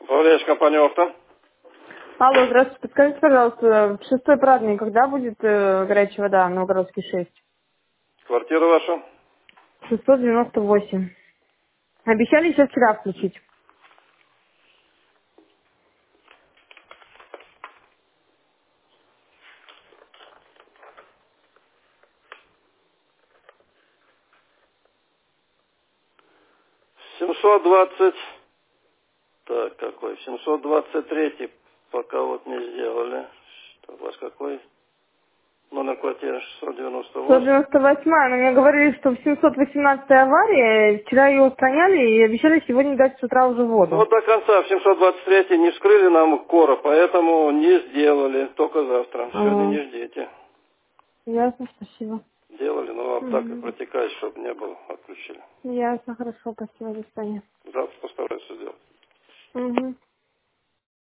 Управляющая компания «Авто». Алло, здравствуйте. Подскажите, пожалуйста, в шестой праздник, когда будет горячая вода, Новгородский 6? Квартира ваша? 698. Обещали еще вчера включить. Семьсот двадцать. Так, какой? 723 пока вот не сделали. Что, у вас какой? Номер квартиры 698. 198, но мне говорили, что в 718 авария, вчера ее устраняли и обещали сегодня дать с утра уже Ну, воду. вот до конца в 723 не вскрыли нам кора, поэтому не сделали. Только завтра. Сегодня Ага. не ждите. Ясно, спасибо. Делали, но вам так и Угу. протекает, чтобы не было. Отключили. Ясно, хорошо, спасибо, до свидания. Завтра постараюсь сделать. Угу.